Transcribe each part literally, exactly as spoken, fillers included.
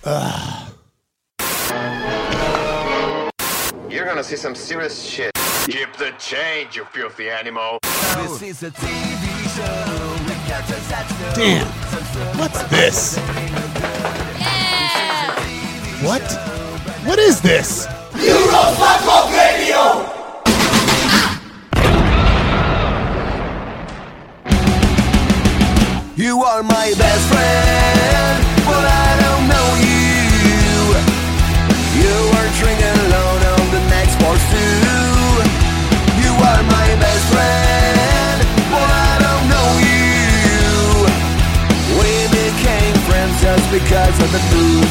You're gonna see some serious shit. Keep the change, you filthy animal. This is a T V show. Damn. What's this? Yeah! What? What is this? Euroflamenco Radio. You are my best friend, but I don't know you. You are drinking alone on the next bar too. You are my best friend, but I don't know you. We became friends just because of the booze.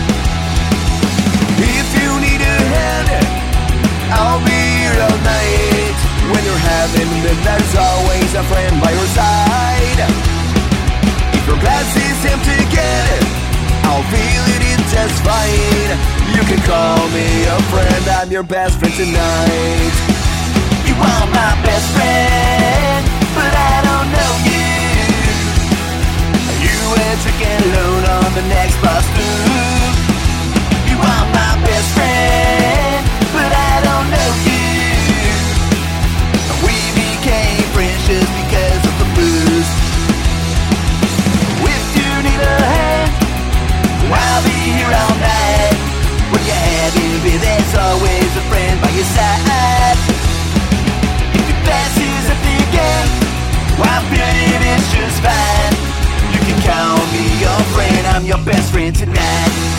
If you need a hand, I'll be here all night. When you're having it, there's always a friend by your side. Your glass is empty again, I'll feel it in just fine. You can call me a friend, I'm your best friend tonight. You are my best friend, but I don't know you. You were drinking alone on the next bus too. You are my best friend, but I don't know you. We became friends just because of the booze. I'll be here all night. When you're having a beer, there's always a friend by your side. If your glass is empty again, well, baby, it's just fine. You can call me your friend, I'm your best friend tonight.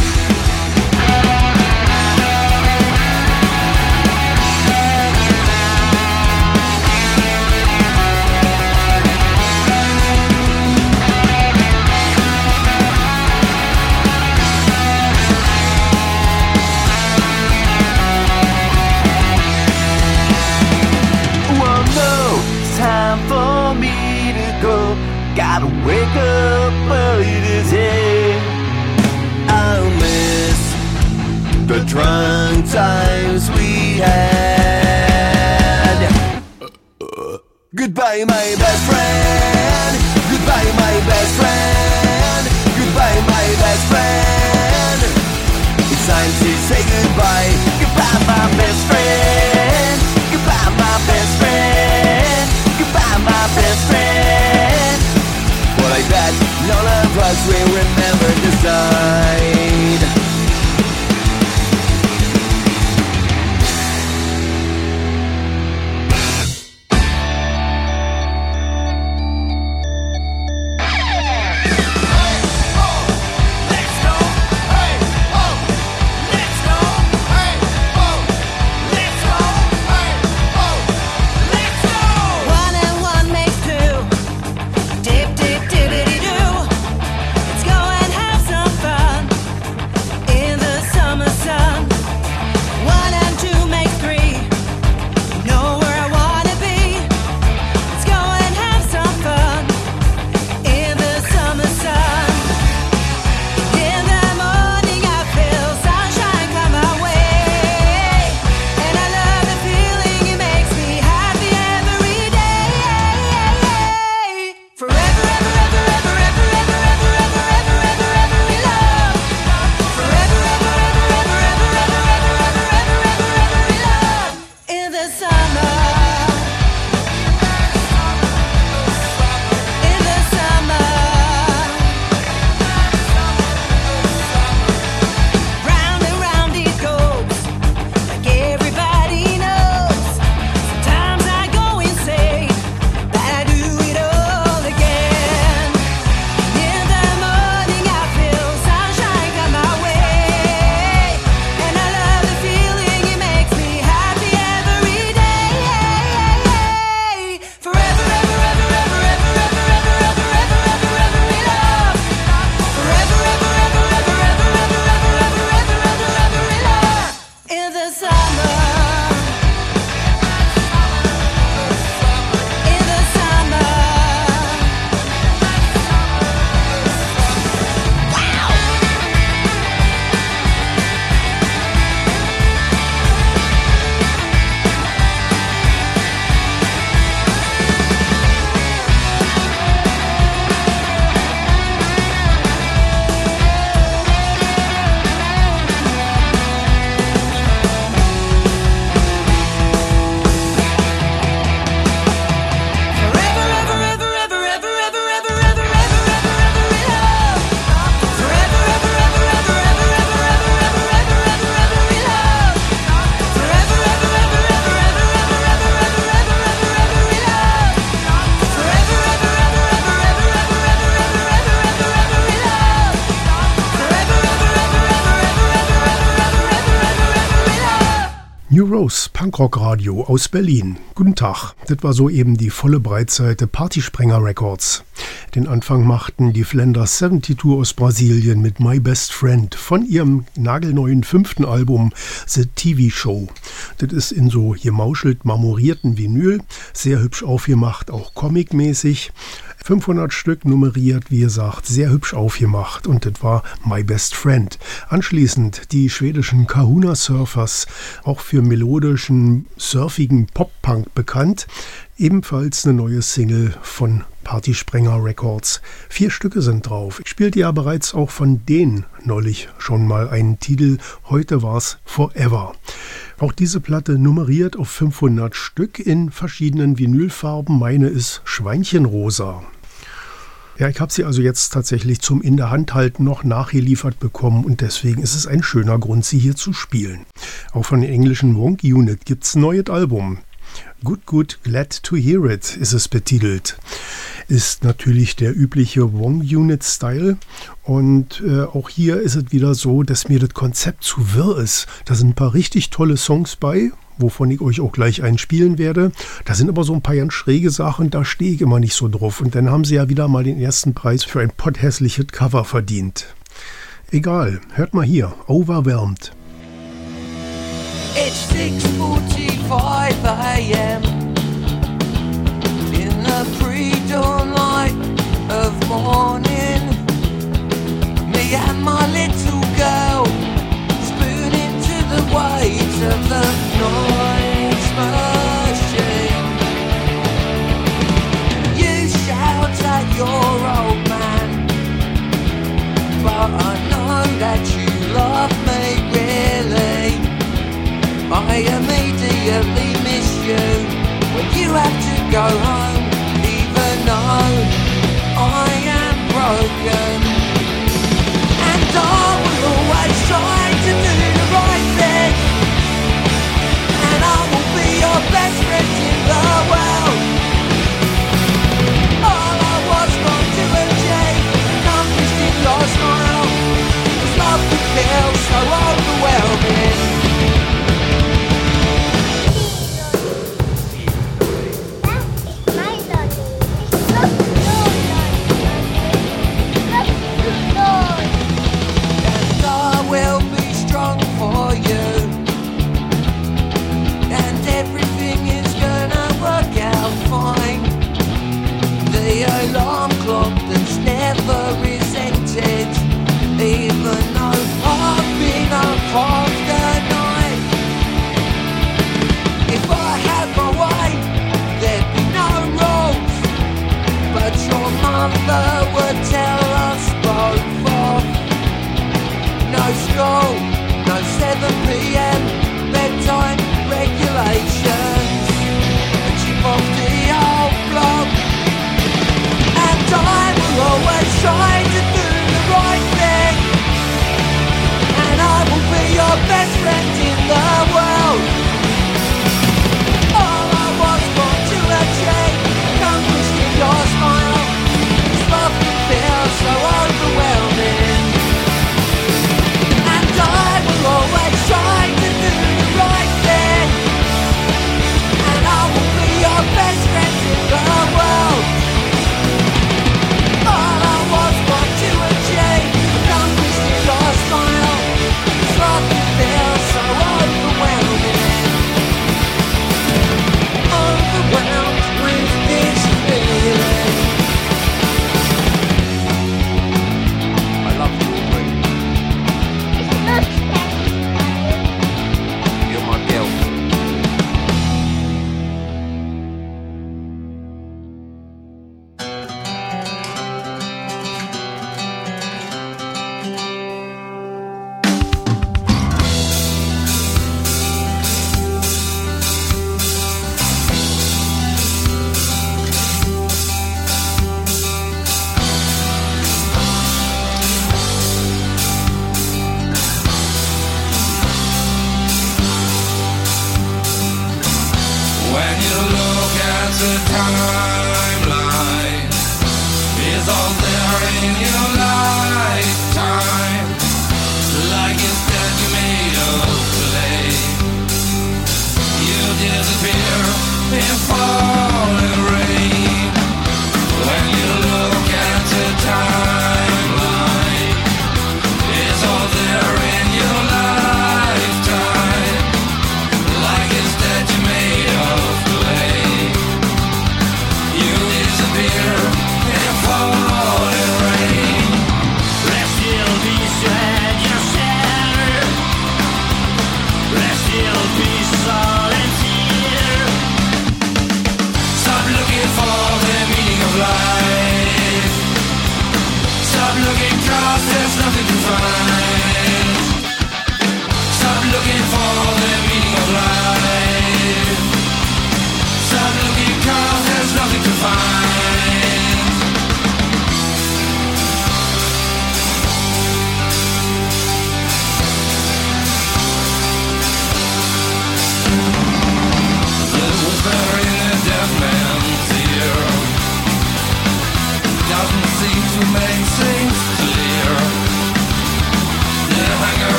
Gotta wake up early today. I'll miss the drunk times we had. uh, uh, Goodbye my best friend. Goodbye my best friend. Goodbye my best friend. It's time to say goodbye. Goodbye my best friend. Goodbye my best friend. Goodbye my best friend. But I bet none of us will remember this night. Let's go and have some fun. New Rose, Punkrock-Radio aus Berlin. Guten Tag, das war soeben die volle Breitseite Partysprenger Records. Den Anfang machten die Flanders zweiundsiebzig aus Brasilien mit My Best Friend von ihrem nagelneuen fünften Album The T V Show. Das ist in so gemauschelt marmorierten Vinyl, sehr hübsch aufgemacht, auch comicmäßig. fünfhundert Stück nummeriert, wie gesagt, sehr hübsch aufgemacht und das war My Best Friend. Anschließend die schwedischen Kahuna Surfers, auch für melodischen, surfigen Pop-Punk bekannt. Ebenfalls eine neue Single von Partysprenger Records. Vier Stücke sind drauf. Ich spielte ja bereits auch von denen neulich schon mal einen Titel. Heute war's Forever. Auch diese Platte nummeriert auf fünfhundert Stück in verschiedenen Vinylfarben. Meine ist Schweinchenrosa. Ja, ich habe sie also jetzt tatsächlich zum in der Hand halten noch nachgeliefert bekommen und deswegen ist es ein schöner Grund, sie hier zu spielen. Auch von der englischen Wonk Unit gibt's ein neues Album. Good, Good, Glad to Hear It ist es betitelt. Ist natürlich der übliche Wong-Unit-Style und äh, auch hier ist es wieder so, dass mir das Konzept zu wirr ist. Da sind ein paar richtig tolle Songs bei, wovon ich euch auch gleich einspielen werde. Da sind aber so ein paar ganz schräge Sachen, da stehe ich immer nicht so drauf. Und dann haben sie ja wieder mal den ersten Preis für ein potthässliches Cover verdient. Egal, hört mal hier, Overwhelmed. It's six forty-five a m in the pre-dawn light of morning. Me and my little girl spoon into the waves of the noise machine. You shout at your old man, but I know that you love me really. I immediately miss you when you have to go home, even though I am broken. And I will always try to do the right thing, and I will be your best friend in the world. All I was going to achieve, accomplished in your smile, was love to feel so overwhelming. My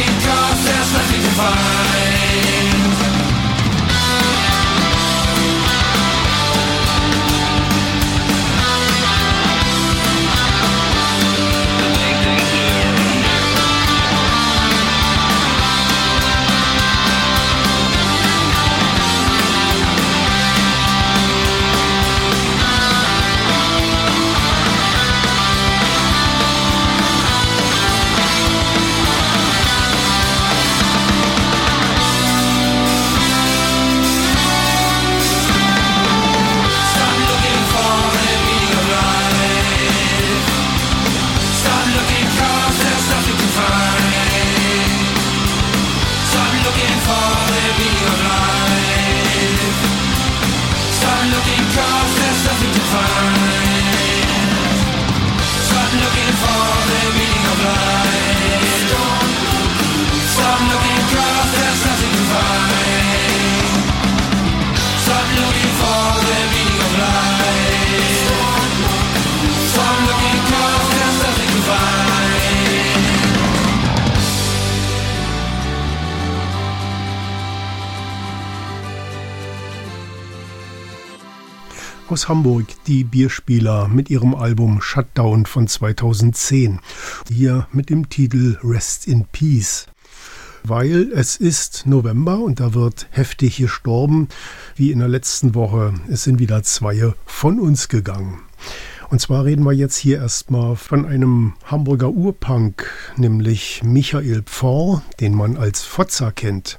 looking 'cause there's nothing to find. Aus Hamburg, die Bierspieler mit ihrem Album Shutdown von zweitausendzehn. Hier mit dem Titel Rest in Peace. Weil es ist November und da wird heftig gestorben, wie in der letzten Woche. Es sind wieder zwei von uns gegangen. Und zwar reden wir jetzt hier erstmal von einem Hamburger Urpunk, nämlich Michael Pforr, den man als Fotzer kennt.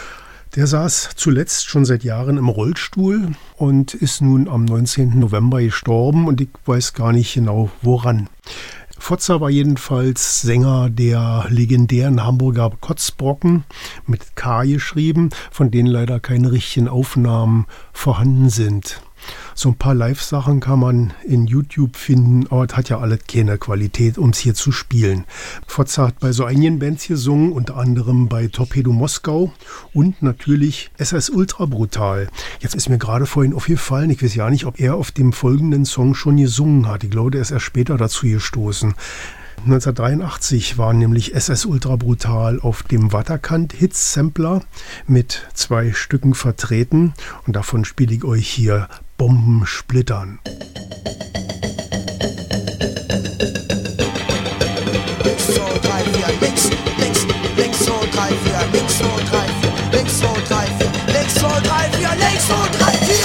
Der saß zuletzt schon seit Jahren im Rollstuhl und ist nun am neunzehnten November gestorben und ich weiß gar nicht genau woran. Fotzer war jedenfalls Sänger der legendären Hamburger Kotzbrocken, mit K geschrieben, von denen leider keine richtigen Aufnahmen vorhanden sind. So ein paar Live-Sachen kann man in YouTube finden, aber es hat ja alles keine Qualität, um es hier zu spielen. Fotzer hat bei so einigen Bands gesungen, unter anderem bei Torpedo Moskau und natürlich S S Ultra Brutal. Jetzt ist mir gerade vorhin aufgefallen, ich weiß ja nicht, ob er auf dem folgenden Song schon gesungen hat. Ich glaube, der ist erst später dazu gestoßen. neunzehnhundertdreiundachtzig war nämlich S S Ultra Brutal auf dem Waterkant Hits Sampler mit zwei Stücken vertreten und davon spiele ich euch hier Bomben splittern. Links, zwei, drei, vier, links, links, links, zwei, drei, vier, links, zwei, drei, vier, links, zwei, drei, vier, links, zwei, drei, vier, links, zwei, drei, vier.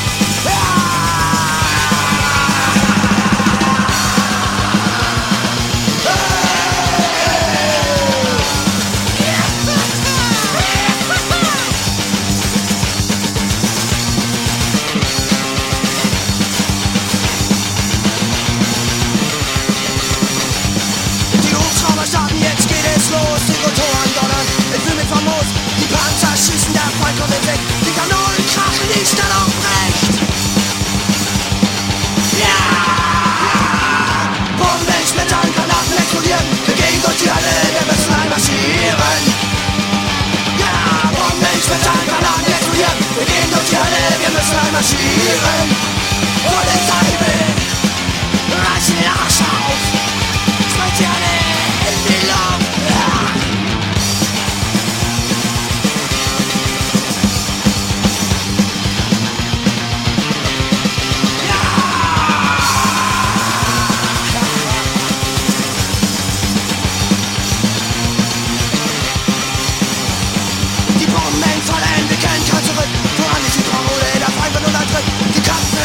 Die Kanonen krachen, die Stadt aufbrecht. Ja! Bomben, Splittern, Granaten explodieren. Wir gehen durch die Hölle, wir müssen einmarschieren. Ja! Bomben, Splittern, Granaten explodieren. Wir gehen durch die Hölle, wir müssen einmarschieren. Polizei will, reißen den Arsch auf. Sprengt sie alle in die Luft. Ja! Die Kampf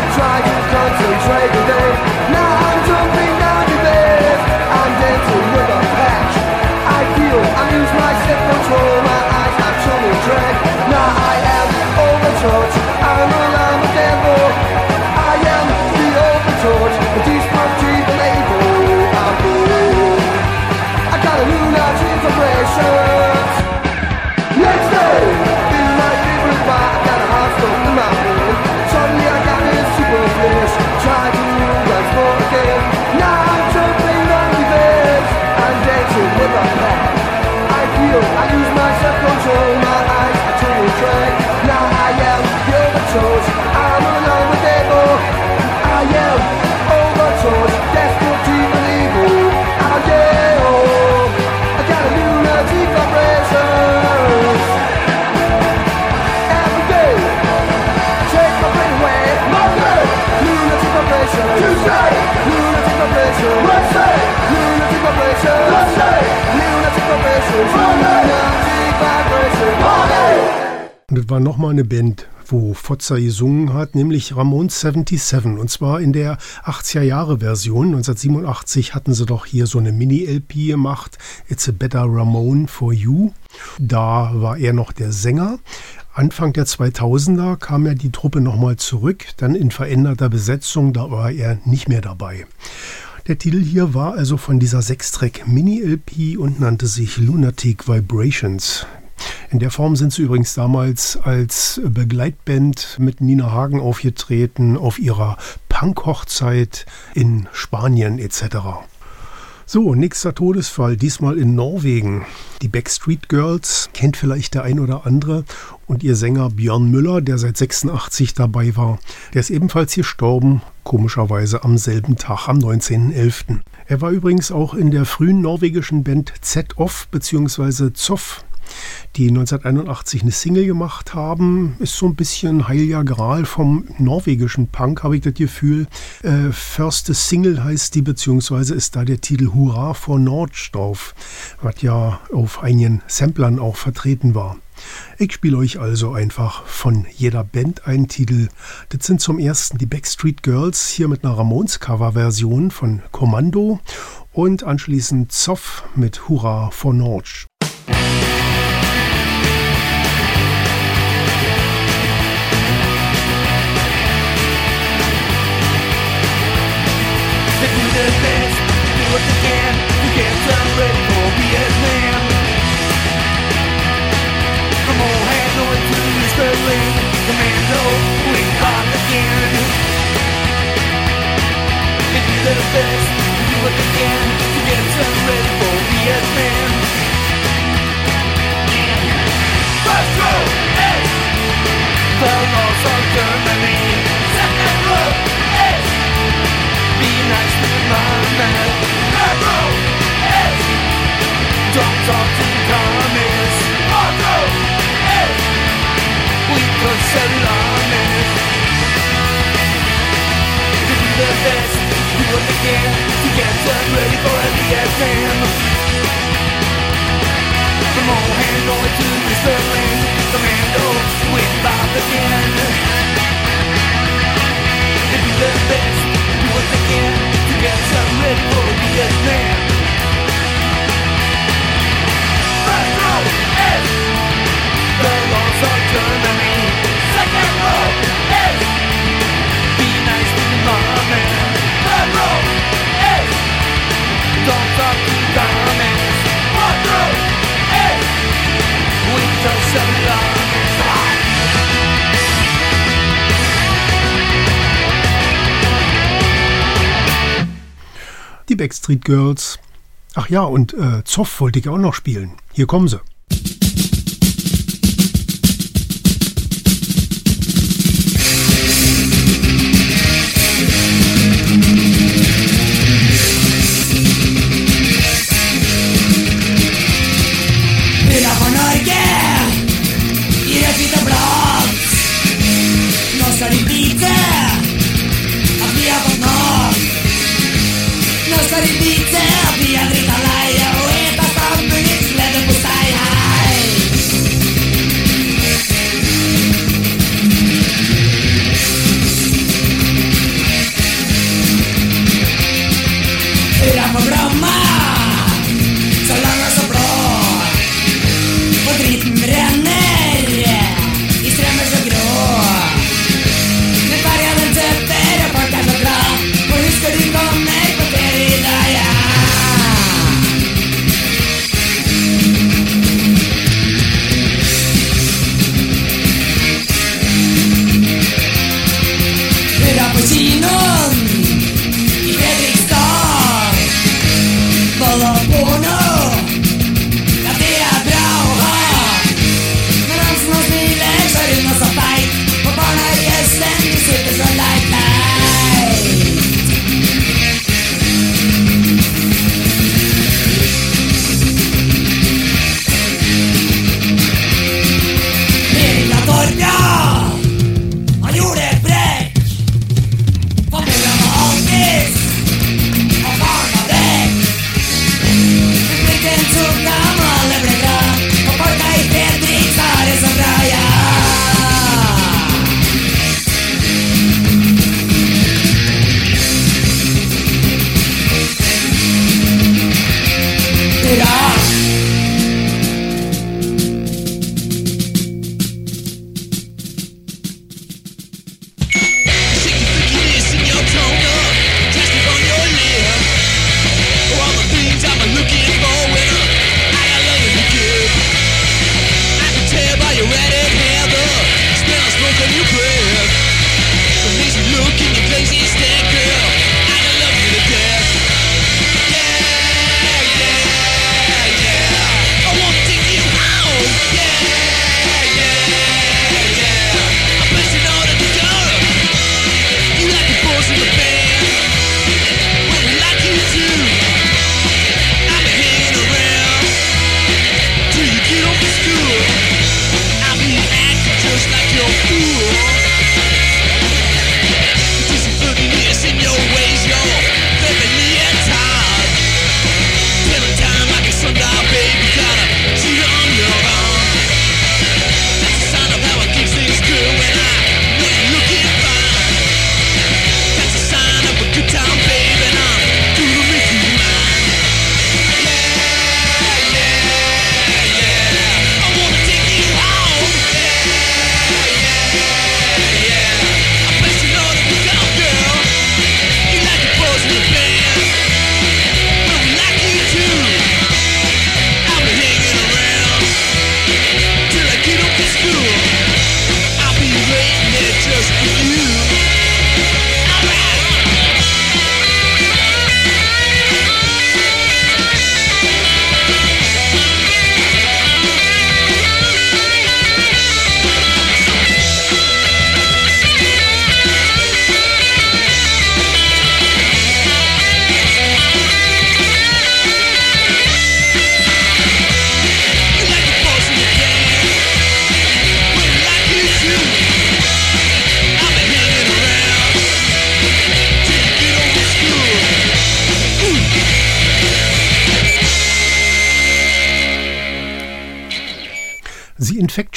try to concentrate today. Now I'm jumping down the bed, I'm dancing with a patch. I feel I lose my self-control, my eyes are turning track. Now I am overcharged, I'm alarm a devil. I am the overcharged, the destructive label. I'm good. I got a lunatic vibrations. Next day, in my favorite bar, I got a heart stone in my head. Suddenly I got this super flash, try to dance for again. Now I'm jumping on the bed, I'm dancing with a pack. I feel I lose my self-control, my eyes are turning track. Now I am the overcharged, I'm alone with devil. I am overcharged, destructive and evil. Oh yeah, oh, I got a lunatic vibrations. Every day, take my brain away. Monday, lunatic vibrations. Tuesday, lunatic vibrations. Wednesday, lunatic vibrations. Thursday, lunatic vibrations. Lunatic vibrations. Monday. Und das war nochmal eine Band, wo Fozza gesungen hat, nämlich Ramones siebenundsiebzig. Und zwar in der achtziger-Jahre-Version. neunzehnhundertsiebenundachtzig hatten sie doch hier so eine Mini-L P gemacht, It's a Better Ramone for You. Da war er noch der Sänger. Anfang der zweitausender kam ja die Truppe nochmal zurück, dann in veränderter Besetzung, da war er nicht mehr dabei. Der Titel hier war also von dieser sechs-Track-Mini-L P und nannte sich Lunatic Vibrations. In der Form sind sie übrigens damals als Begleitband mit Nina Hagen aufgetreten auf ihrer Punk-Hochzeit in Spanien et cetera. So, nächster Todesfall, diesmal in Norwegen. Die Backstreet Girls kennt vielleicht der ein oder andere und ihr Sänger Björn Müller, der seit sechsundachtzig dabei war, der ist ebenfalls gestorben, komischerweise am selben Tag, am neunzehnten elften Er war übrigens auch in der frühen norwegischen Band Z-Off bzw. Zoff, die neunzehnhunderteinundachtzig eine Single gemacht haben. Ist so ein bisschen Heiliger Gral vom norwegischen Punk, habe ich das Gefühl. Äh, First Single heißt die, beziehungsweise ist da der Titel Hurra for Norge drauf, was ja auf einigen Samplern auch vertreten war. Ich spiele euch also einfach von jeder Band einen Titel. Das sind zum ersten die Backstreet Girls, hier mit einer Ramones-Cover-Version von Kommando und anschließend Zoff mit Hurra for Norge. Commando, we are again. If you do the best, do it again. To get some ready for Vietnam. First row, hey! The laws of Germany. Second row, hey! Be nice to my man. Third row, hey! Don't talk to communists. Fourth row, hey! We could settle on it. To do the best, do it again. To get them ready for a Vietnam. From all hands over to the Sterling Commando, with Bob again. To do the best, do it again. To get them ready for a Vietnam. First row, hey! The laws of Germany. Second row, hey! Be nice to my man. Third row, hey! Don't talk to communists. Fourth row, hey! We just settle on this side. Die Backstreet Girls. Ach ja, und äh, Zoff wollte ich auch noch spielen. Hier kommen sie.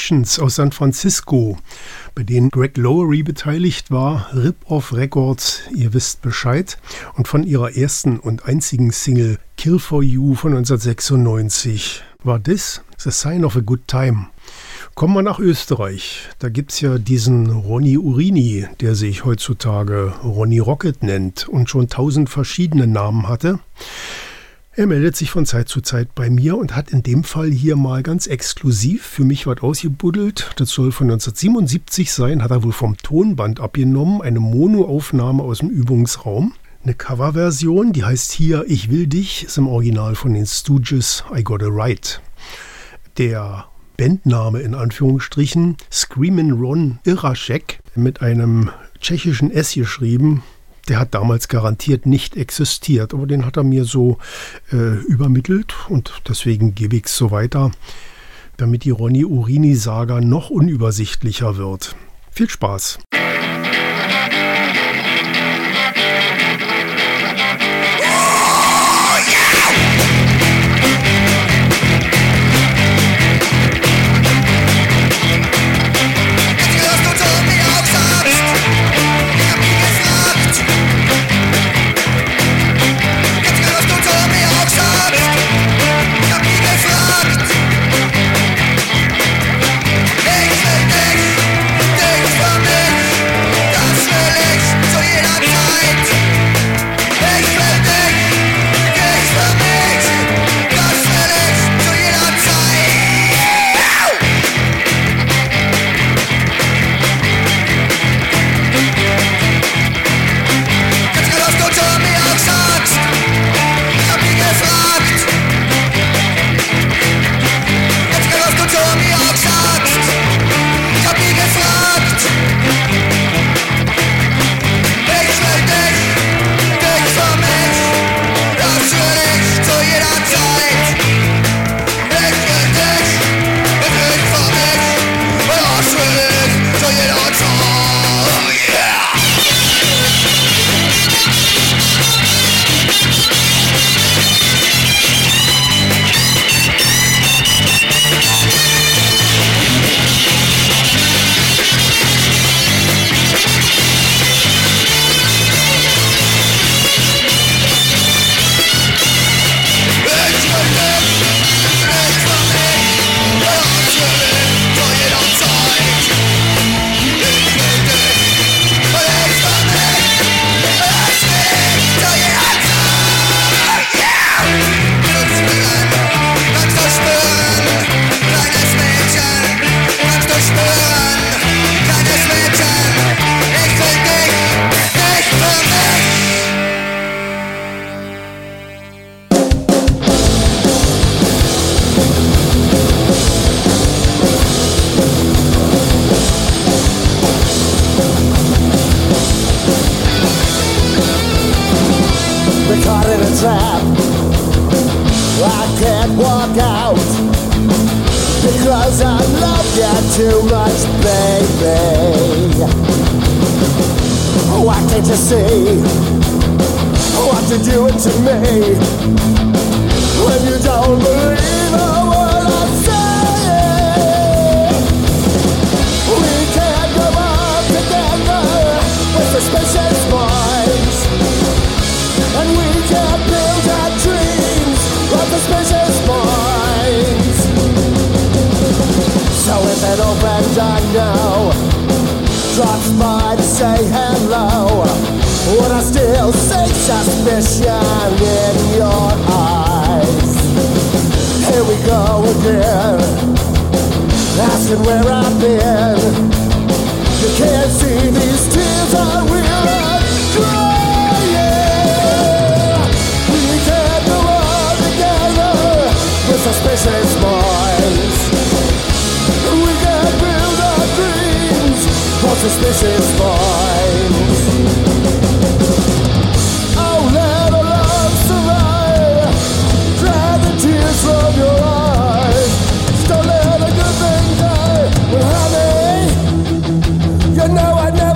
Productions aus San Francisco, bei denen Greg Lowery beteiligt war. Rip-Off Records, ihr wisst Bescheid. Und von ihrer ersten und einzigen Single Kill for You von neunzehnhundertsechsundneunzig war das The Sign of a Good Time. Kommen wir nach Österreich. Da gibt's ja diesen Ronny Urini, der sich heutzutage Ronny Rocket nennt und schon tausend verschiedene Namen hatte. Er meldet sich von Zeit zu Zeit bei mir und hat in dem Fall hier mal ganz exklusiv für mich was ausgebuddelt. Das soll von neunzehnhundertsiebenundsiebzig sein, hat er wohl vom Tonband abgenommen, eine Monoaufnahme aus dem Übungsraum. Eine Coverversion, die heißt hier Ich will dich, ist im Original von den Stooges I Got a Right. Der Bandname in Anführungsstrichen Screamin' Ron Iraszek mit einem tschechischen S geschrieben. Der hat damals garantiert nicht existiert, aber den hat er mir so äh, übermittelt und deswegen gebe ich es so weiter, damit die Ronny Urini-Saga noch unübersichtlicher wird. Viel Spaß! Suspicious minds. Oh, let a love survive. Dry the tears from your eyes. Don't let a good thing die. Well, honey, you know I never.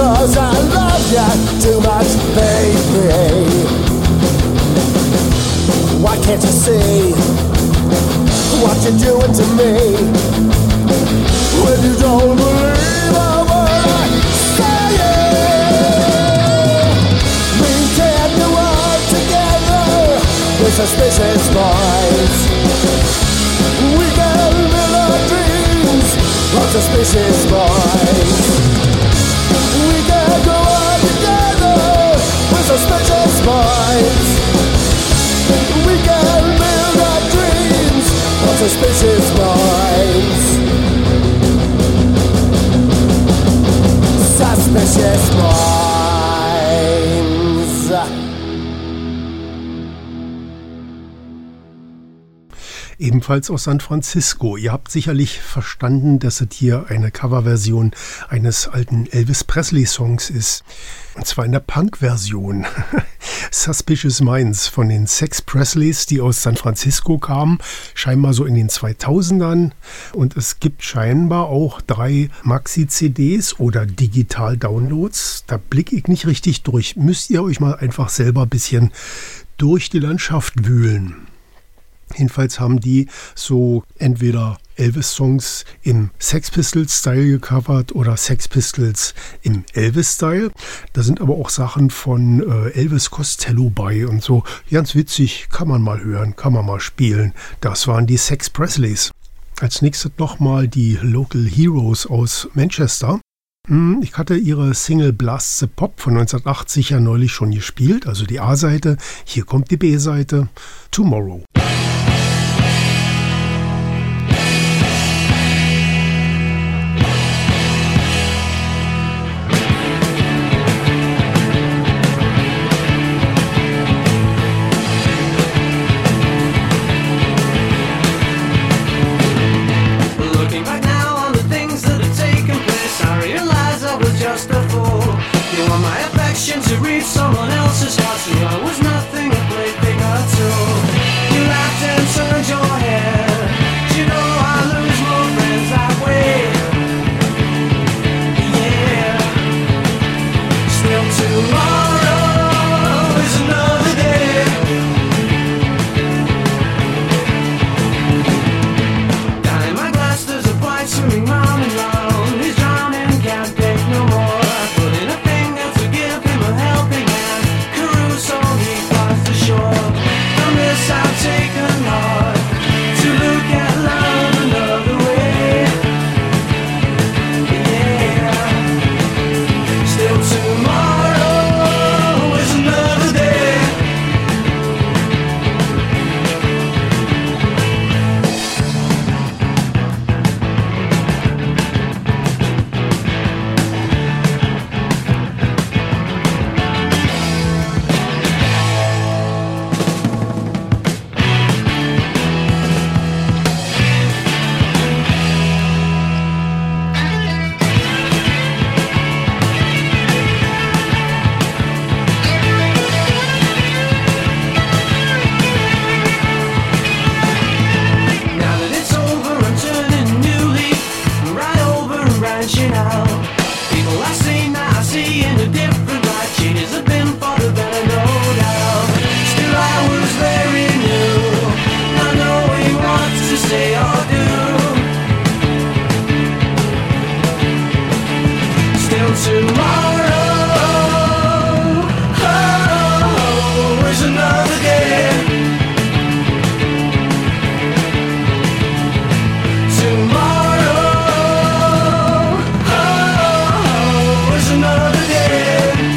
'cause I love you too much, baby. Why can't you see what you're doing to me? When you don't believe a word I say, we can do work together with suspicious minds. We can build our dreams on suspicious minds. We can go on together with suspicious minds. We can build our dreams on suspicious minds. Suspicious minds. Ebenfalls aus San Francisco. Ihr habt sicherlich verstanden, dass es hier eine Coverversion eines alten Elvis Presley-Songs ist. Und zwar in der Punk-Version. Suspicious Minds von den Sex Presleys, die aus San Francisco kamen, scheinbar so in den zweitausendern. Und es gibt scheinbar auch drei Maxi-C Ds oder Digital-Downloads. Da blicke ich nicht richtig durch. Müsst ihr euch mal einfach selber ein bisschen durch die Landschaft wühlen. Jedenfalls haben die so entweder Elvis-Songs im Sex Pistols-Style gecovert oder Sex Pistols im Elvis-Style. Da sind aber auch Sachen von äh, Elvis Costello bei und so. Ganz witzig, kann man mal hören, kann man mal spielen. Das waren die Sex Presleys. Als nächstes nochmal die Local Heroes aus Manchester. Ich hatte ihre Single Blast the Pop von neunzehnhundertachtzig ja neulich schon gespielt, also die A-Seite. Hier kommt die B-Seite, Tomorrow. To read someone else's heart, so I was nothing, a played big or two. You laughed and turned your head. You know I lose more friends that way. Yeah. Still tomorrow is another day. Down in my glass there's a bite swimming round and round. He's drowning, can't take no more. I put in a finger to give him a helping hand. Caruso, he crossed the shore. From this I've taken heart to look at love another way. Yeah. Still tomorrow is another day. Now that it's over, I'm turning a new leaf. I'm right over and branching out. People I see now, I see in a different light. Changes have been for the better, no doubt. Still I was very new, not knowing what to say or do. Still tomorrow, oh, is another day. Tomorrow, oh, is another day.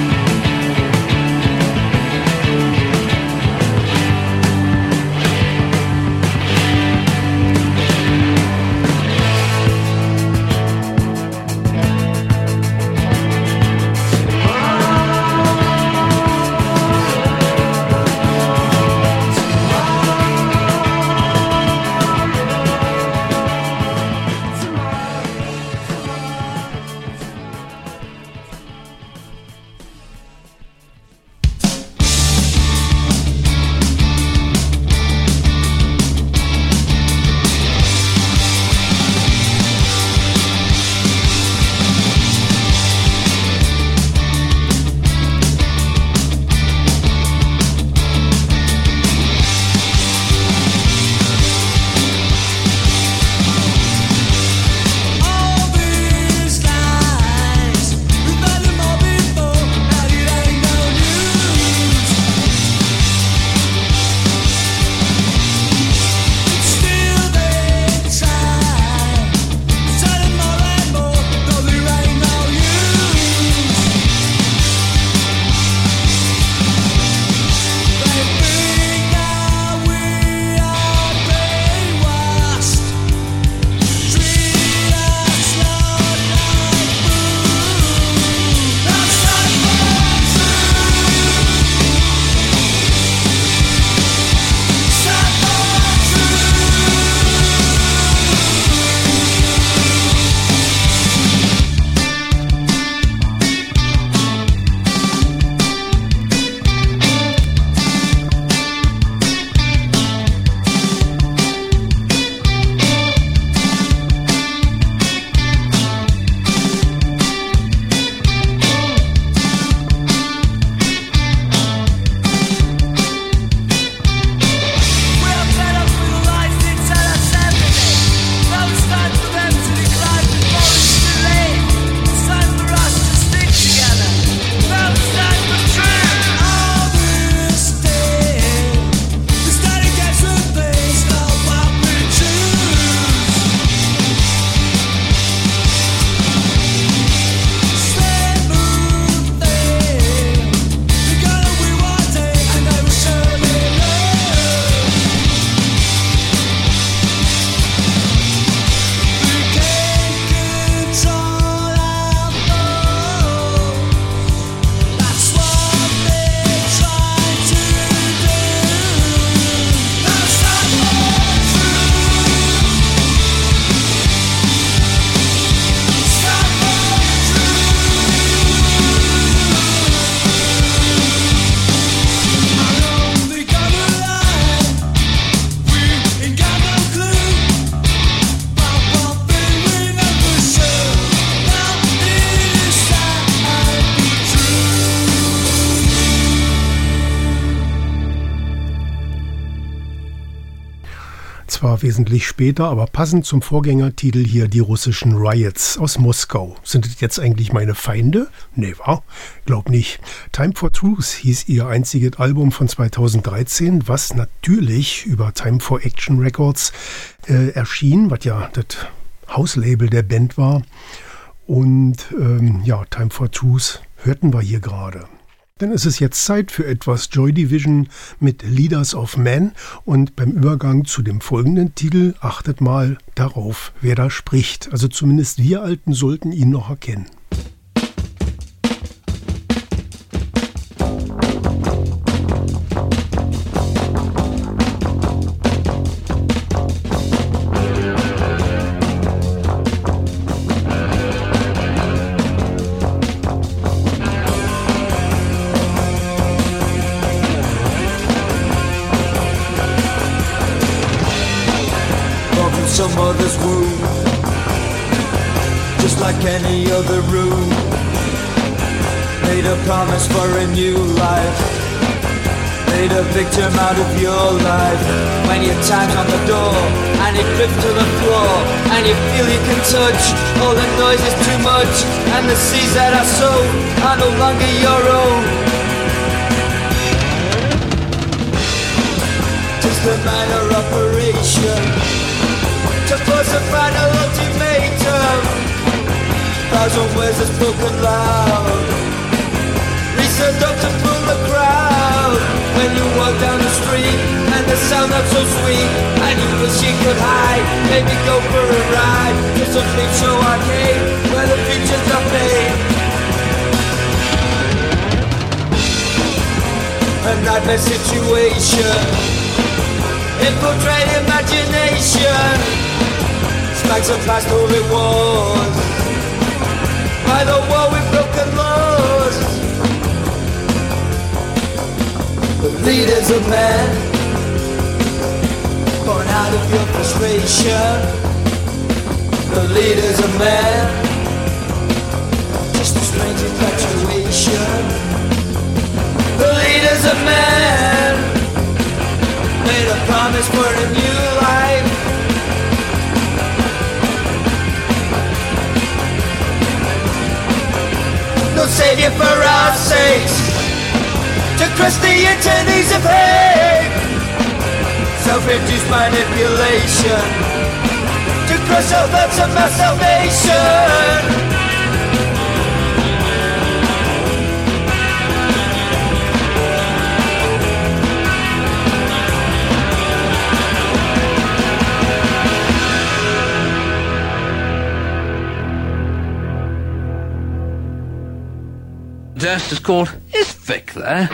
zwar wesentlich später, aber passend zum Vorgängertitel hier die russischen Riots aus Moskau. Sind das jetzt eigentlich meine Feinde? Nee, wa? Glaub nicht. Time for Truth hieß ihr einziges Album von zweitausenddreizehn, was natürlich über Time for Action Records äh, erschien, was ja das Hauslabel der Band war. Und ähm, ja, Time for Truth hörten wir hier gerade. Dann ist es jetzt Zeit für etwas Joy Division mit Leaders of Men und beim Übergang zu dem folgenden Titel achtet mal darauf, wer da spricht. Also zumindest wir Alten sollten ihn noch erkennen. Some mother's womb, just like any other room. Made a promise for a new life, made a victim out of your life. When your time's on the door and it drips to the floor and you feel you can touch, all the noise is too much and the seas that are sown are no longer your own. Just a minor operation to force a final ultimatum. Thousand words are spoken loud, reach the door to fool the crowd. When you walk down the street and the sound not so sweet, and you wish you could hide, maybe go for a ride to some flea show arcade where the future's not made. A nightmare situation, infiltrate imagination. Smacks of past all it was, by the war with broken laws. The leaders of men, born out of your frustration. The leaders of men, just a strange infatuation. The leaders of men, made a promise for a new life. No savior for our sakes, to cross the eternities of hate. Self-induced manipulation, to crush our thoughts of mass salvation. Just is called Is Vic there?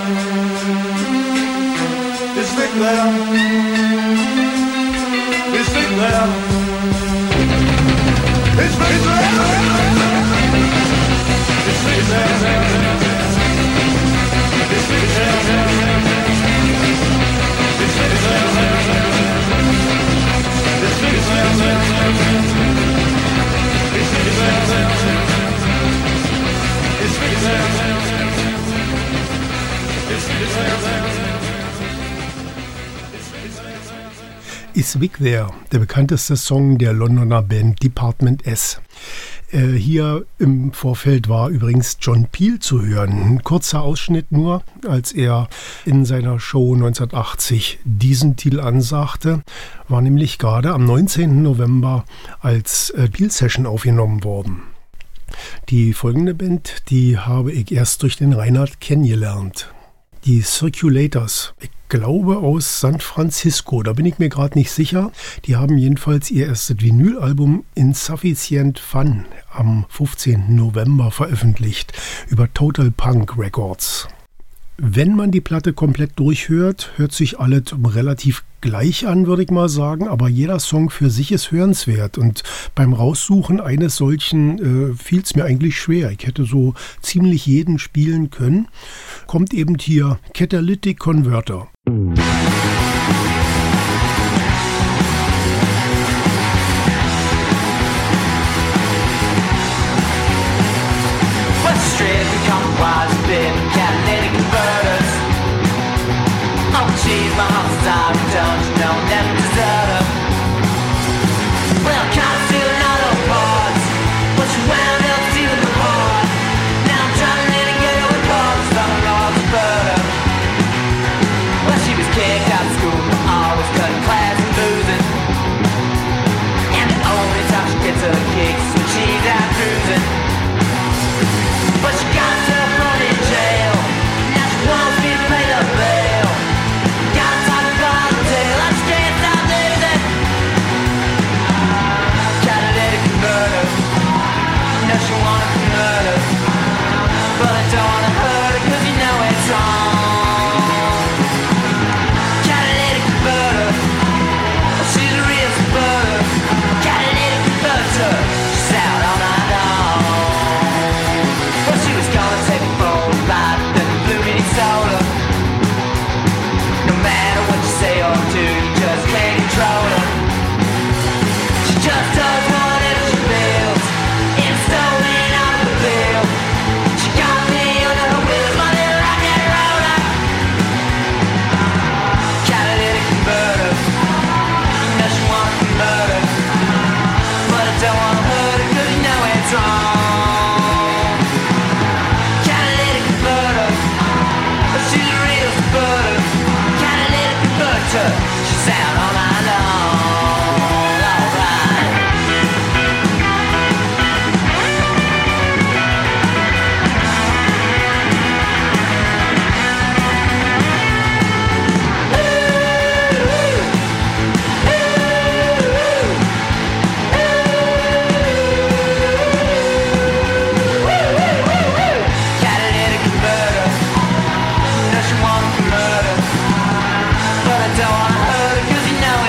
Is Vic there? Is Vic there? Is Vic there? Is Vic there? Is Vic there? Is Vic there? Is Vic there? Is Vic Is Vic There, der bekannteste Song der Londoner Band Department S. Äh, hier im Vorfeld war übrigens John Peel zu hören. Ein kurzer Ausschnitt nur, als er in seiner Show neunzehnhundertachtzig diesen Titel ansagte, war nämlich gerade am neunzehnten November als äh, Peel-Session aufgenommen worden. Die folgende Band, die habe ich erst durch den Reinhard kennengelernt. Die Circulators, ich glaube aus San Francisco, da bin ich mir gerade nicht sicher. Die haben jedenfalls ihr erstes Vinylalbum Insufficient Fun am fünfzehnten November veröffentlicht über Total Punk Records. Wenn man die Platte komplett durchhört, hört sich alles relativ gleich an, würde ich mal sagen, aber jeder Song für sich ist hörenswert und beim Raussuchen eines solchen äh, fiel es mir eigentlich schwer. Ich hätte so ziemlich jeden spielen können. Kommt eben hier Catalytic Converter. She's my heart's out, don't you know, never desert her. Well, I can't steal another parts, but you wound up stealing my heart. Now I'm trying to let it go with parts, but I'm not a birder. Well, she was kicked out of school, always cutting class and boozing. And the only time she gets her kicks is when she's out cruising. But she got herself run in jail, now she wants me to pay the bill. She wanna be murdered, but I don't wanna hurt her, cause you know it's wrong. Catalytic converter, she's a real converter. Catalytic converter, she's out all night long. Well, she was gonna take me for a ride, then the blue mini soda. No matter what you say or do, you just can't control her. She just does whatever she feels. Stolen off the field. She got me under her wheels, my little rock and roller. Catalytic converter, you know she wants to murder, but I don't want to hurt her, cause you know it's wrong. Catalytic converter, she's a real converter. Catalytic converter, she's out all night long. Don't wanna hurt her, cause you know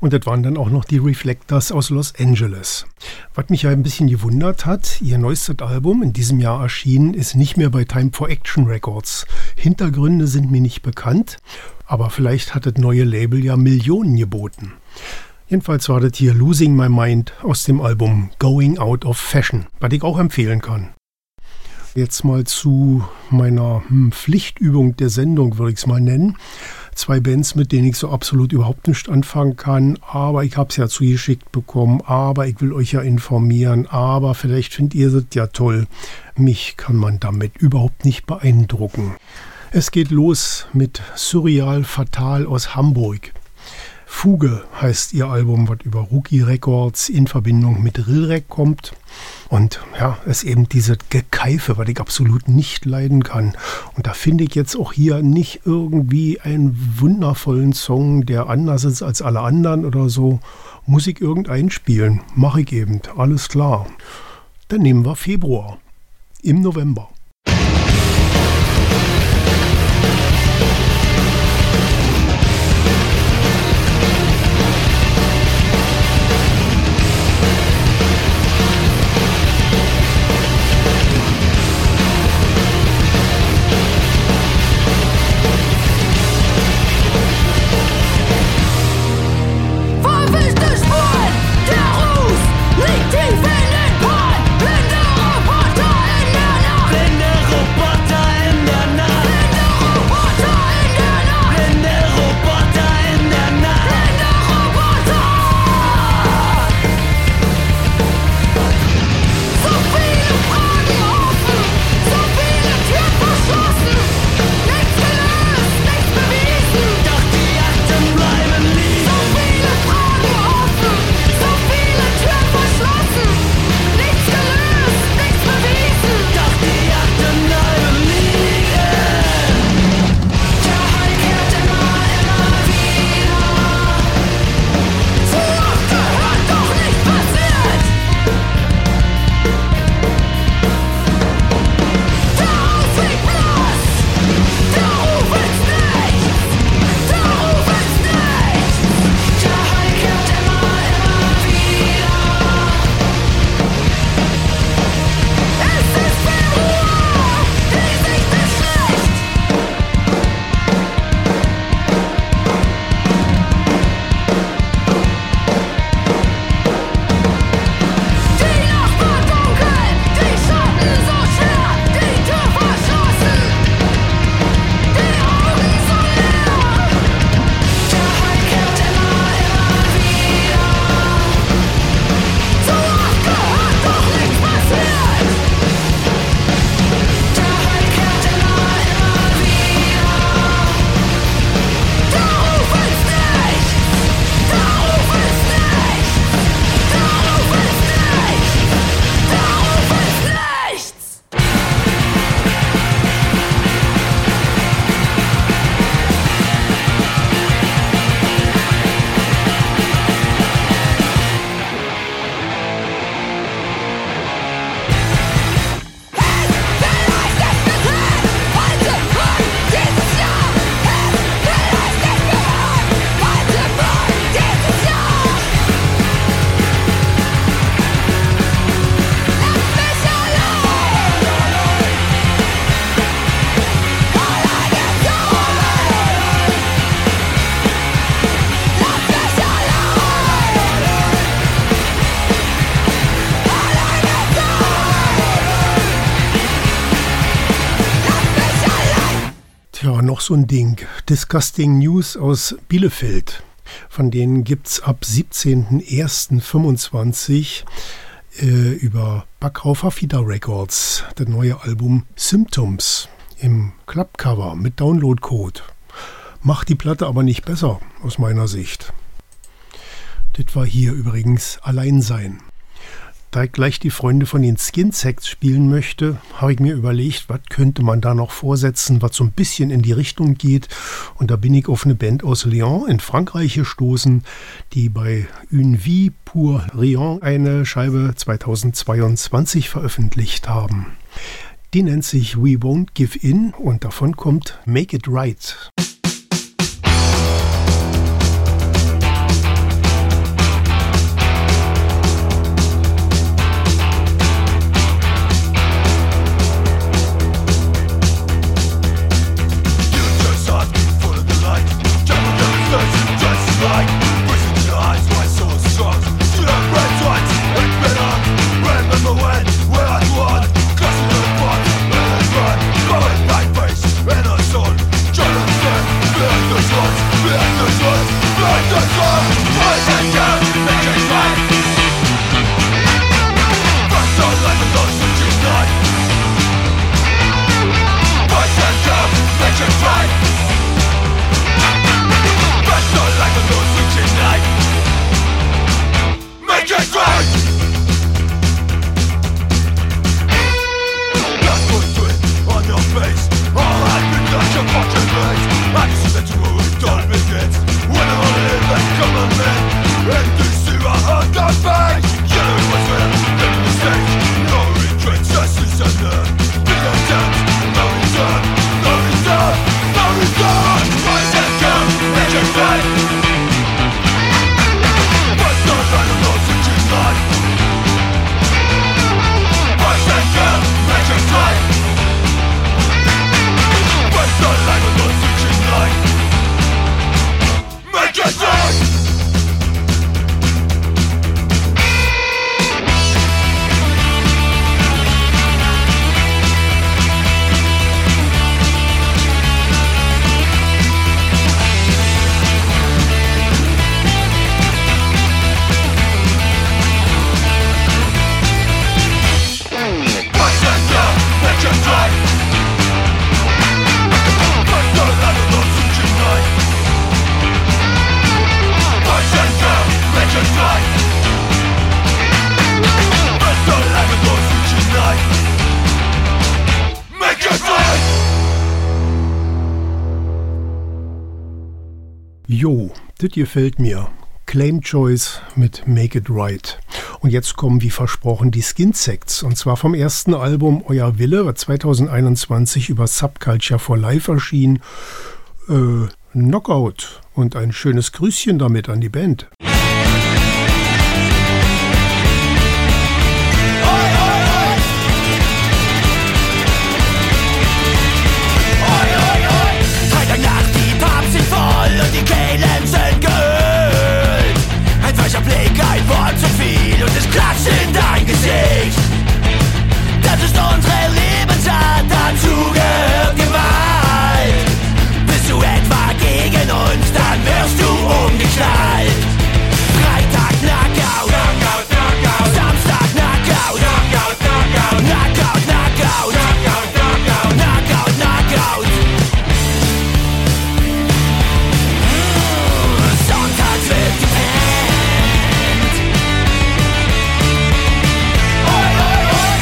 Und das waren dann auch noch die Reflectors aus Los Angeles. Was mich ja ein bisschen gewundert hat, ihr neuestes Album, in diesem Jahr erschienen, ist nicht mehr bei Time for Action Records. Hintergründe sind mir nicht bekannt, aber vielleicht hat das neue Label ja Millionen geboten. Jedenfalls war das hier Losing My Mind aus dem Album Going Out of Fashion, was ich auch empfehlen kann. Jetzt mal zu meiner hm, Pflichtübung der Sendung, würde ich es mal nennen. Zwei Bands, mit denen ich so absolut überhaupt nicht anfangen kann, aber ich habe es ja zugeschickt bekommen, aber ich will euch ja informieren, aber vielleicht findet ihr das ja toll. Mich kann man damit überhaupt nicht beeindrucken. Es geht los mit Surreal Fatal aus Hamburg. Fuge heißt ihr Album, was über Rookie Records in Verbindung mit Rilrec kommt. Und ja, es eben diese Gekeife, was ich absolut nicht leiden kann. Und da finde ich jetzt auch hier nicht irgendwie einen wundervollen Song, der anders ist als alle anderen oder so. Muss ich irgendeinen spielen? Mache ich eben, alles klar. Dann nehmen wir Februar, im November. Ja, noch so ein Ding. Disgusting News aus Bielefeld. Von denen gibt es ab siebzehnten ersten fünfundzwanzig äh, über Backhaufer Fida Records das neue Album Symptoms im Klappcover mit Downloadcode. Macht die Platte aber nicht besser, aus meiner Sicht. Das war hier übrigens Alleinsein. Da ich gleich die Freunde von den Skinsex spielen möchte, habe ich mir überlegt, was könnte man da noch vorsetzen, was so ein bisschen in die Richtung geht. Und da bin ich auf eine Band aus Lyon in Frankreich gestoßen, die bei Une Vie pour Rien eine Scheibe zweitausendzweiundzwanzig veröffentlicht haben. Die nennt sich We Won't Give In und davon kommt Make It Right. Jo, das gefällt mir. Claim Choice mit Make It Right. Und jetzt kommen, wie versprochen, die Skin Sects. Und zwar vom ersten Album Euer Wille, zwanzig einundzwanzig über Subculture for Life erschien. Äh, Knockout. Und ein schönes Grüßchen damit an die Band. Und die Kehlen sind geölt. Ein falscher Blick, ein Wort zu viel und es klatscht in dein Gesicht. Das ist unsere Lebensart, dazu gehört Gewalt. Bist du etwa gegen uns, dann wirst du umgeknallt. Freitag Knockout, Knockout, Knockout. Samstag Knockout, Knockout, Knockout. Knockout, Knockout, Knockout, Knockout. Knockout, Knockout. Sonntags wird gepennt. Oi, oi, oi.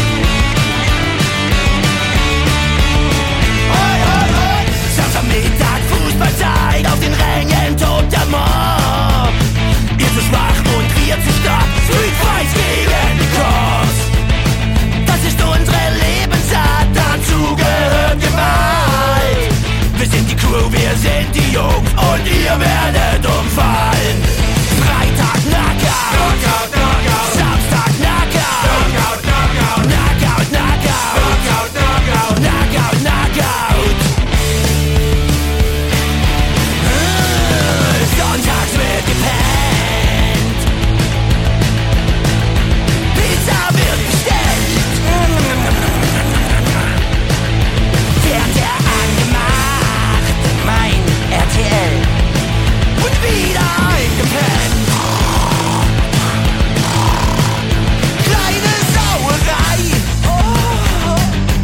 Oi, oi, oi. Samstagmittag Fußballzeit, auf den Rängen tobt der Mob. Ihr zu schwach und wir zu stark, Street Fights gegen die Cops. Das ist unsere Lebensart, dazu gehört Gewalt. Wir sind die Crew, wir sind die Jungs und ihr werdet umfallen. Freitag Knockout, Knockout, Knockout. Samstag Knockout, Knockout, Knockout. Knockout, Knockout, Knockout, Knockout. Knockout, Knockout. Äh, Sonntags wird gepennt. Pizza wird bestellt. Fernseher angemacht, mein R T L. Und wieder eingepennt. Kleine Sauerei. Oh.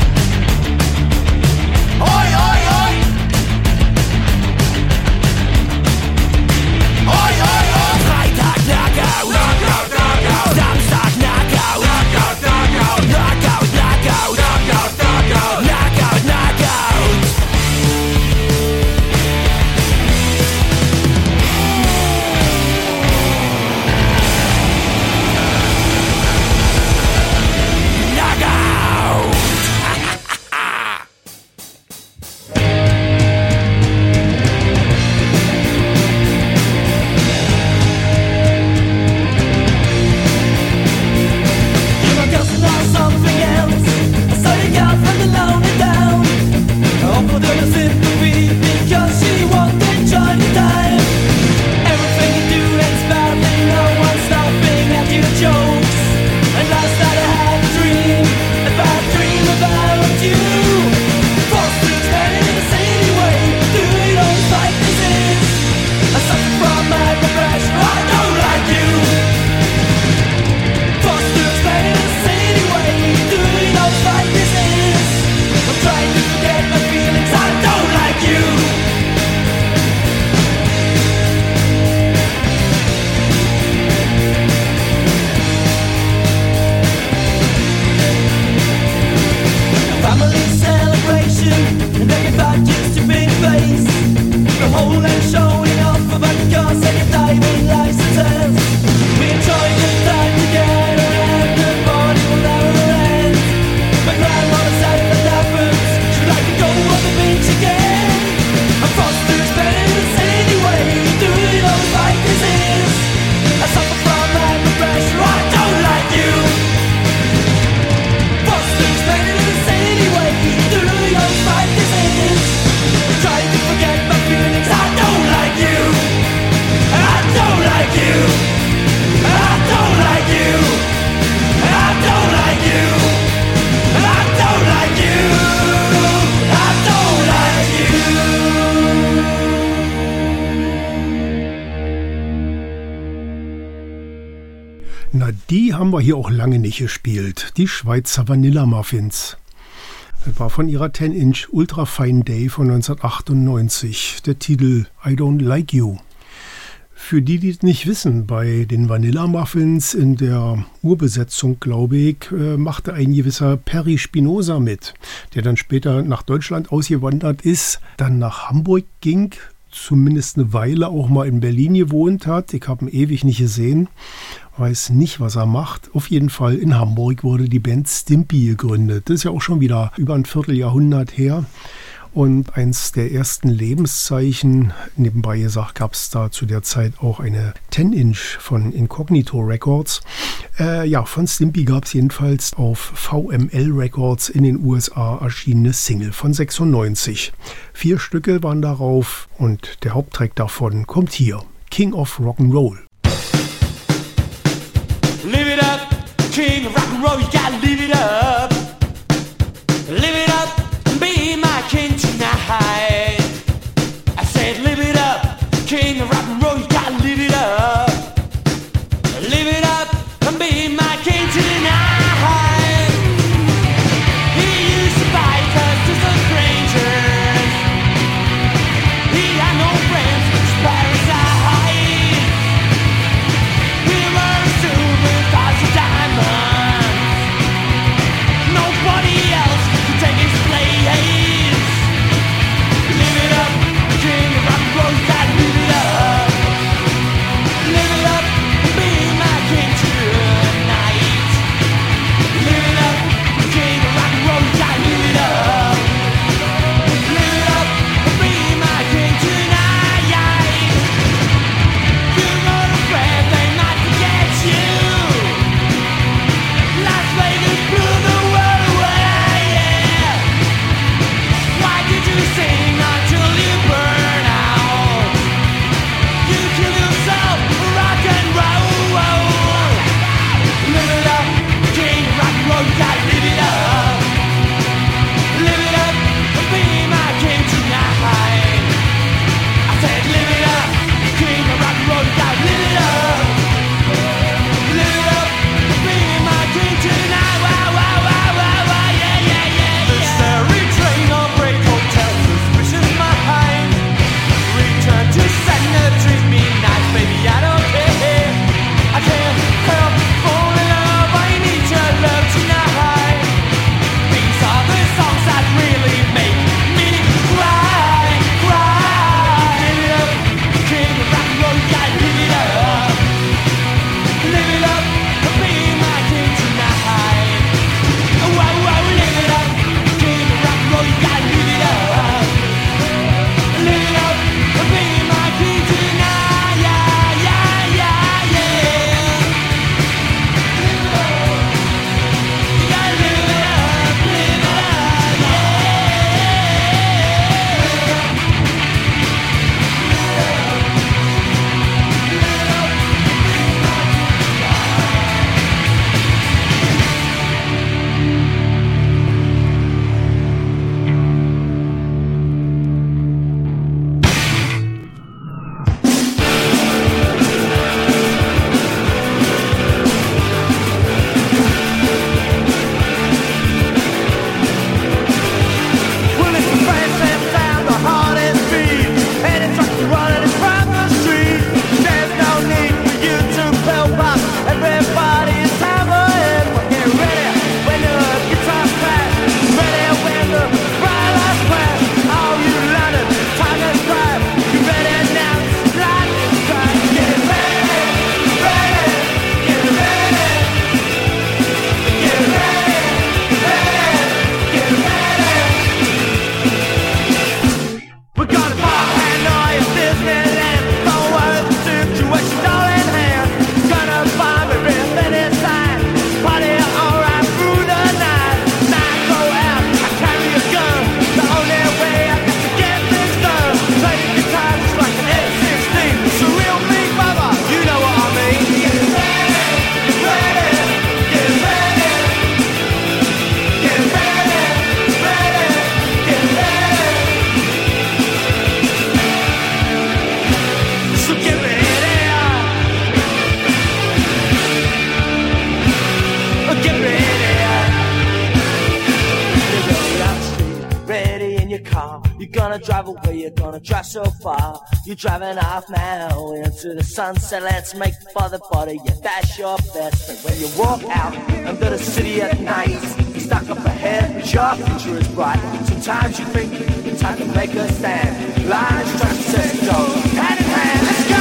Oi, oi, oi. Oi, oi, oi. Freitag Knockout, Knockout, Knockout. Samstag Knockout, Knockout, Knockout. Knockout, Knockout, Knockout, Knockout. Knockout, Knockout. Na, die haben wir hier auch lange nicht gespielt. Die Schweizer Vanilla Muffins. Das war von ihrer zehn Inch Ultra Fine Day von neunzehnhundertachtundneunzig. Der Titel I Don't Like You. Für die, die es nicht wissen, bei den Vanilla Muffins in der Urbesetzung, glaube ich, äh, machte ein gewisser Perry Spinoza mit, der dann später nach Deutschland ausgewandert ist, dann nach Hamburg ging, zumindest eine Weile auch mal in Berlin gewohnt hat. Ich habe ihn ewig nicht gesehen, weiß nicht, was er macht. Auf jeden Fall in Hamburg wurde die Band Stimpy gegründet. Das ist ja auch schon wieder über ein Vierteljahrhundert her. Und eins der ersten Lebenszeichen, nebenbei gesagt, gab es da zu der Zeit auch eine zehn Inch von Incognito Records. Äh, ja, von Stimpy gab es jedenfalls auf V M L Records in den U S A erschienene Single von sechsundneunzig. Vier Stücke waren darauf und der Haupttrack davon kommt hier, King of Rock'n'Roll. Live it up, King of Rock'n'Roll, you gotta live it up. Live it up and be my king tonight. I said live it up, King of Rock'n'Roll, you gotta live it up. Live it up and be my king tonight. He used to fight us to some strangers. He had no friends, just parasite. We were silver stars and diamonds. Nobody else could take his place. Live it up, King of Rock'n'Roll, you gotta live it up. Live it up and be my king tonight. Live it up, King of Rock'n'Roll, you gotta live it up. Live it up and be my king tonight. You're not afraid they might forget you. Las Vegas blew the world away, yeah. Why did you sing until you burn out? You kill yourself for rock and roll. Live it up, King of rock and roll, you gotta live it up. Live it up and be my king tonight. I said live it up, King of rock and roll, you gotta live it up. Live it up and be my king tonight. Wow, wow, wow, wow, wow, yeah, yeah, yeah, yeah. The starry train on break hotel suspicious mind. Return to sender, treat me nice, baby, I don't care. I can't help falling in love, I need your love tonight. These are the songs that really make me cry, cry. Live it up, King of rock and roll, you gotta live it up. Live it up and be my king tonight. Oh, wow, wow, live it up, King of rock and roll, you gotta live it up. Live it up and be my king tonight. Yeah, yeah, yeah, yeah. Live it up. You gotta live it up, live it up, Well, it's the fastest sound, the hardest beat, and it's trucks running across the street. There's no need for you to bell pop. Everybody is time for it. Get ready when the guitar's crash. Ready when the bright lights flash. All you London, time to drive. You better now, slide this track. Get ready, ready, get ready. Get ready, ready, get ready. We're gonna pop Hanoi at Disneyland. Don't worry, the situation's all in hand. Gonna find everything inside. Party alright through the night. Now go out, I carry a gun. The only way I got to get this done. Play the guitar just like an F sixteen. It's a real big baba, you know what I mean. Get ready, get ready, get ready. Get ready, ready, get ready. So get ready, oh, get ready. You're ready on the street, ready in your car. You're gonna drive away, you're gonna drive so far. You're driving off now into the sunset. Let's make for the body, yeah, that's your best friend. When you walk out under the city at night, you're stuck up ahead, but your future is bright. Sometimes you think it's time to make a stand. Line is just set to go. Hand in hand, let's go!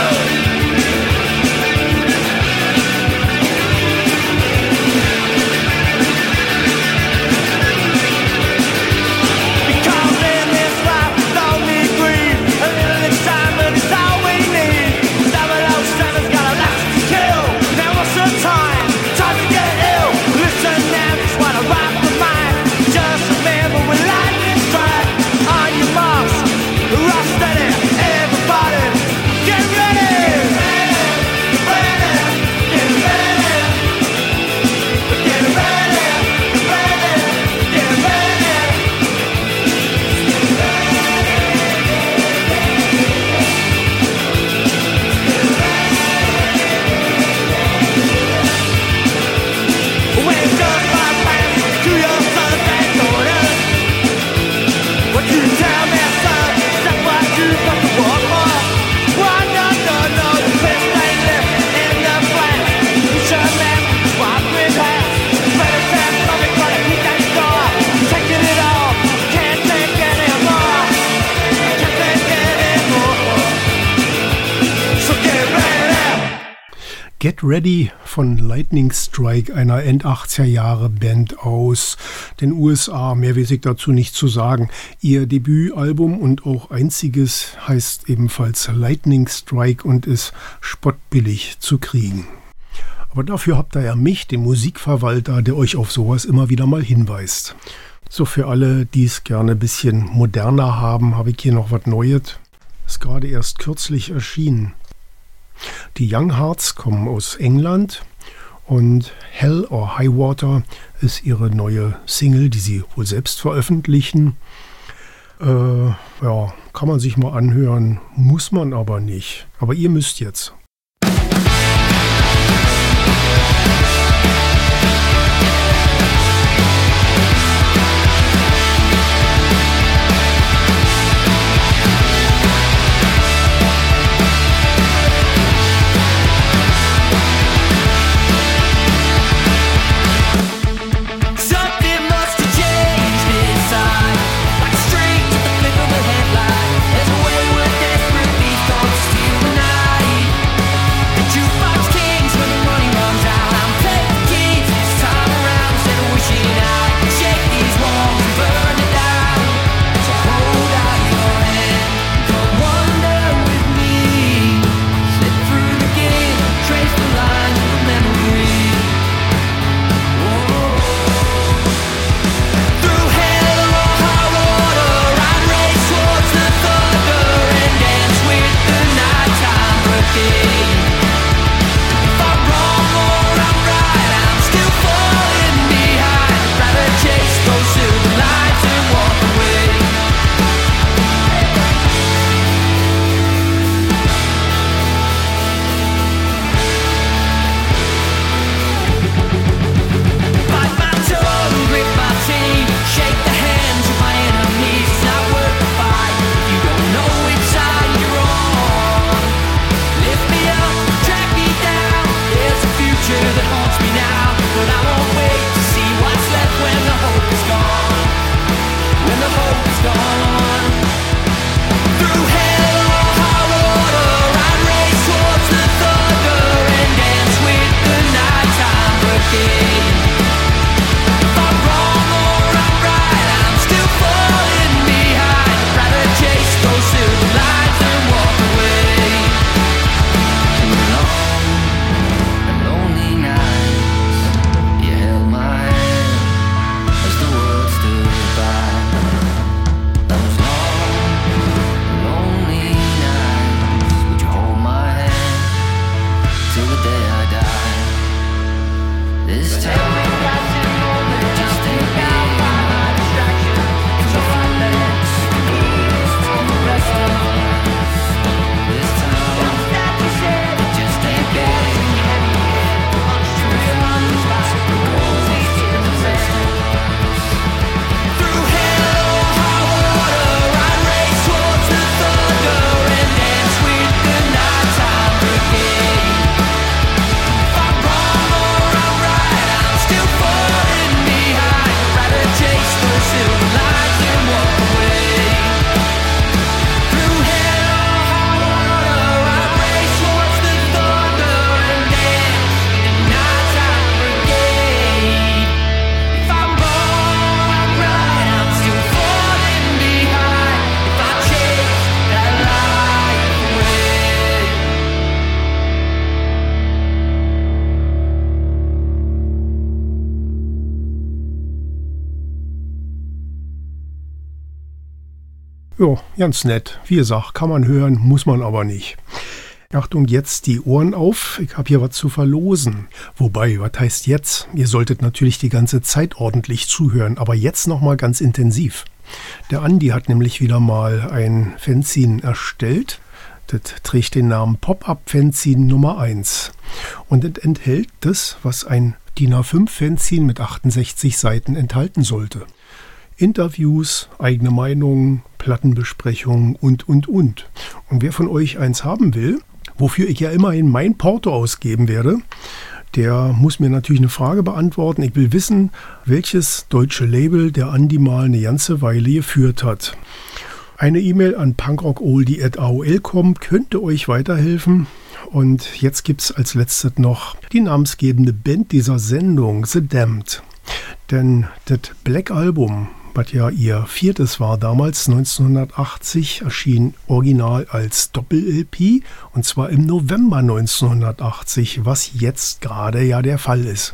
Get Ready von Lightning Strike, einer End-achtziger-Jahre-Band aus den U S A. Mehr weiß ich dazu nicht zu sagen. Ihr Debütalbum und auch einziges heißt ebenfalls Lightning Strike und ist spottbillig zu kriegen. Aber dafür habt ihr ja mich, den Musikverwalter, der euch auf sowas immer wieder mal hinweist. So, für alle, die es gerne ein bisschen moderner haben, habe ich hier noch was Neues. Ist gerade erst kürzlich erschienen. Die Young Hearts kommen aus England und Hell or High Water ist ihre neue Single, die sie wohl selbst veröffentlichen. Äh, ja, kann man sich mal anhören, muss man aber nicht. Aber ihr müsst jetzt. Still Ja, ganz nett. Wie gesagt, kann man hören, muss man aber nicht. Achtung, jetzt die Ohren auf. Ich habe hier was zu verlosen. Wobei, was heißt jetzt? Ihr solltet natürlich die ganze Zeit ordentlich zuhören, aber jetzt nochmal ganz intensiv. Der Andi hat nämlich wieder mal ein Fanzine erstellt. Das trägt den Namen Pop-Up-Fanzine Nummer eins. Und es enthält das, was ein D I N A fünf Fanzine mit achtundsechzig Seiten enthalten sollte. Interviews, eigene Meinungen, Plattenbesprechungen und, und, und. Und wer von euch eins haben will, wofür ich ja immerhin mein Porto ausgeben werde, der muss mir natürlich eine Frage beantworten. Ich will wissen, welches deutsche Label der Andi mal eine ganze Weile geführt hat. Eine E-Mail an punkrockoldie at a o l punkt com könnte euch weiterhelfen. Und jetzt gibt es als letztes noch die namensgebende Band dieser Sendung, The Damned. Denn das Black Album, was ja ihr viertes war damals, neunzehnhundertachtzig, erschien original als Doppel-L P und zwar im November neunzehnhundertachtzig, was jetzt gerade ja der Fall ist.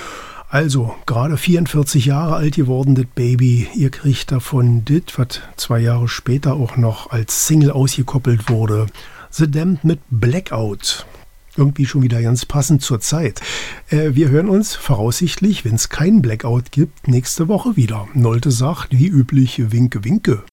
Also, gerade vierundvierzig Jahre alt geworden, das Baby. Ihr kriegt davon das, was zwei Jahre später auch noch als Single ausgekoppelt wurde. The Damned mit Blackout. Irgendwie schon wieder ganz passend zur Zeit. Äh, wir hören uns voraussichtlich, wenn es keinen Blackout gibt, nächste Woche wieder. Nolte sagt, wie üblich, winke, winke.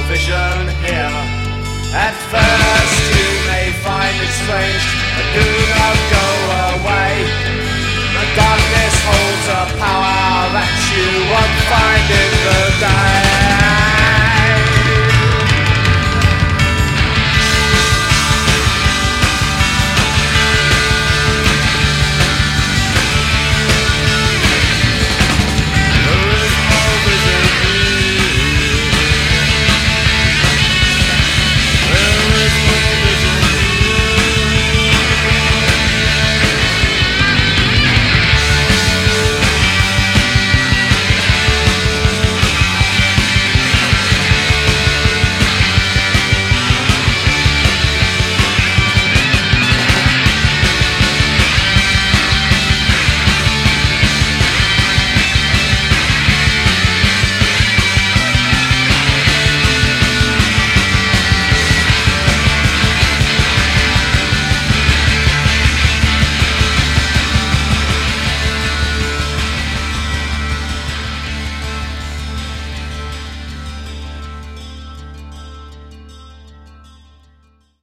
At first you may find it strange, but do not